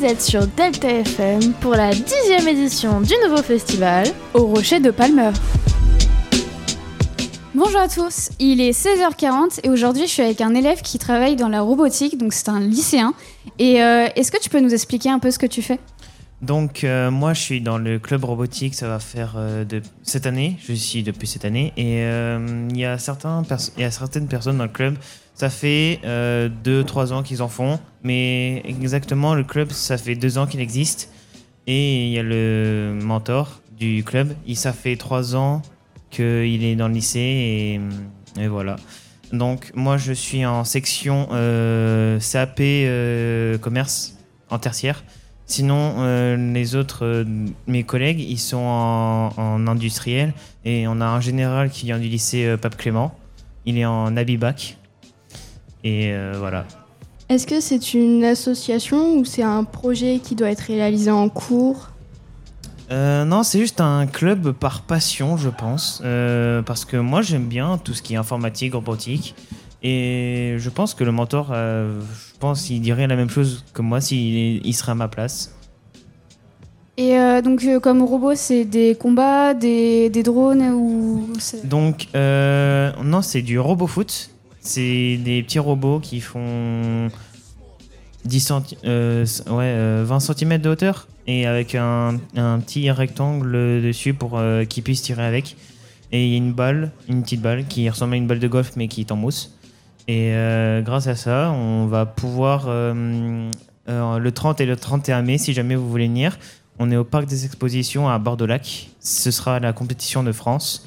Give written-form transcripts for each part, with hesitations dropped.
Vous êtes sur Delta FM pour la 10e édition du nouveau festival au Rocher de Palmer. Bonjour à tous, il est 16h40 et aujourd'hui je suis avec un élève qui travaille dans la robotique, donc c'est un lycéen. Et est-ce que tu peux nous expliquer un peu ce que tu fais ? Donc moi je suis dans le club robotique, ça va faire cette année, je suis depuis cette année, et il y a certaines personnes dans le club, ça fait 2-3 ans qu'ils en font, mais exactement le club ça fait 2 ans qu'il existe, et il y a le mentor du club, ça fait 3 ans qu'il est dans le lycée, et voilà. Donc moi je suis en section CAP commerce en tertiaire. Sinon, les autres, mes collègues, ils sont en industriel, et on a un général qui vient du lycée Pape Clément. Il est en Abibac. Et voilà. Est-ce que c'est une association ou c'est un projet qui doit être réalisé en cours ? Non, c'est juste un club par passion, je pense. Parce que moi, j'aime bien tout ce qui est informatique, robotique. Et je pense que le mentor, il dirait la même chose que moi s'il serait à ma place. Et donc comme robot, c'est des combats, des drones ou... Donc non, c'est du robot foot. C'est des petits robots qui font 20 cm de hauteur et avec un petit rectangle dessus pour qu'ils puissent tirer avec. Et il y a une petite balle qui ressemble à une balle de golf mais qui est en mousse. Et grâce à ça, on va pouvoir, le 30 et le 31 mai, si jamais vous voulez venir, on est au parc des expositions à Bordeaux-Lac. Ce sera la compétition de France.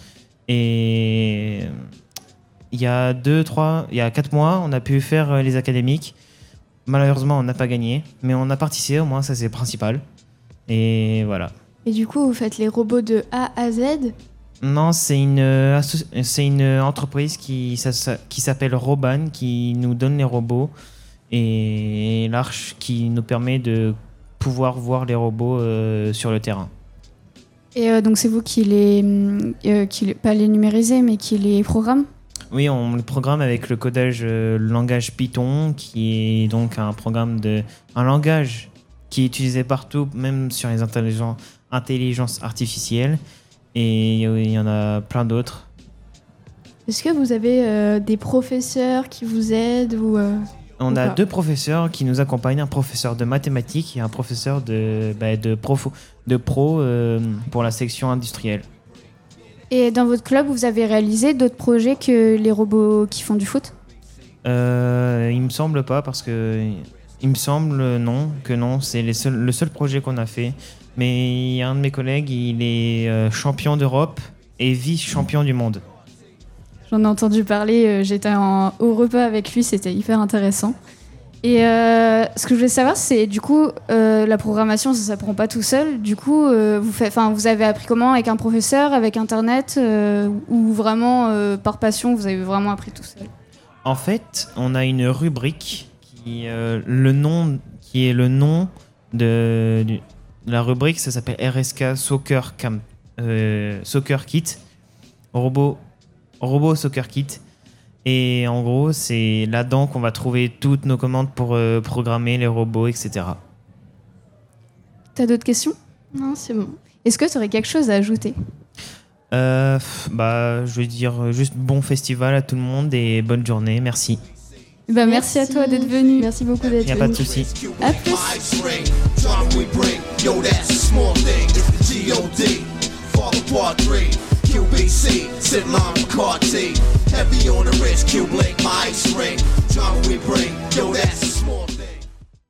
Et il y a 4 mois, on a pu faire les académiques. Malheureusement, on n'a pas gagné, mais on a participé, au moins ça c'est le principal. Et voilà. Et du coup, vous faites les robots de A à Z ? Non, c'est une entreprise qui s'appelle Roban qui nous donne les robots et l'Arche qui nous permet de pouvoir voir les robots sur le terrain. Et donc c'est vous qui pas les numérisez mais qui les programme ? Oui, on le programme avec le codage langage Python qui est donc un langage qui est utilisé partout, même sur les intelligences artificielles. Et il y en a plein d'autres. Est-ce que vous avez des professeurs qui vous aident ou On a 2 professeurs qui nous accompagnent, un professeur de mathématiques et un professeur de pro pour la section industrielle. Et dans votre club, vous avez réalisé d'autres projets que les robots qui font du foot ? Il me semble pas parce que... Il me semble non, c'est le seul projet qu'on a fait. Mais il y a un de mes collègues, il est champion d'Europe et vice-champion du monde. J'en ai entendu parler, j'étais au repas avec lui, c'était hyper intéressant. Et ce que je voulais savoir, c'est du coup, la programmation, ça s'apprend pas tout seul. Du coup, vous avez appris comment ? Avec un professeur, avec Internet ou vraiment par passion, vous avez vraiment appris tout seul ? En fait, on a une rubrique qui est le nom de la rubrique, ça s'appelle RSK Soccer Kit, robot Soccer Kit. Et en gros, c'est là-dedans qu'on va trouver toutes nos commandes pour programmer les robots, etc. T'as d'autres questions ? Non, c'est bon. Est-ce que tu aurais quelque chose à ajouter ? Je veux dire juste bon festival à tout le monde et bonne journée, merci. Merci à toi d'être venu. Merci beaucoup d'être venu. Il n'y a pas de souci. À plus. QBC, sit line McCarthy. Heavy on the wrist, Q-Blink, my ice ring.